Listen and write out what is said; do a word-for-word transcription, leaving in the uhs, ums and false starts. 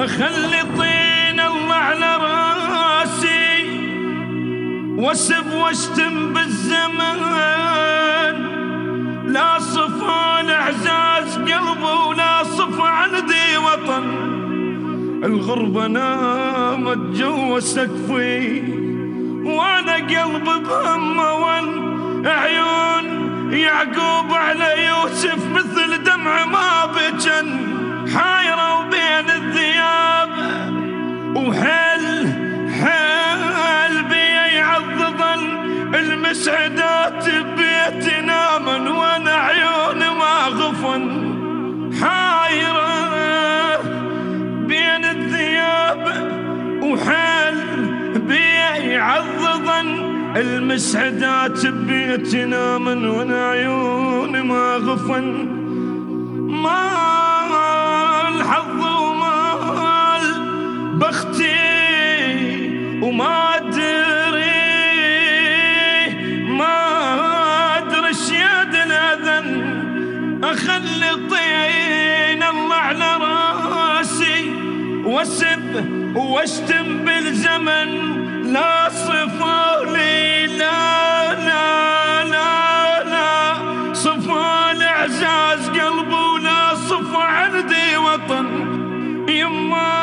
أخلي طين الله على راسي واسب واشتم بالزمن، لا صفى الاعزاز قلبي ولا صفى عندي وطن. الغربة نامت جوا سقفي وانا قلبي بهمه ون، عيون يعقوب على يوسف مثل دمع ما بجن، حايرة بين الذياب وحل حل بي يعضضن المسعدات ببيتنا من وانا عيوني ما غفن، حايرة بين الذياب وحل بي يعضضن المسعدات ببيتنا من وانا عيوني ما غفن. ما الحظ وما البختي وما ادري، ما ادري شياد الاذن، اخلي طين الله على راسي واسب واشتم بالزمن، لا صفى لي لا لا لا لا صفى الاعزاز قلبي ولا صفى عندي وطن. يما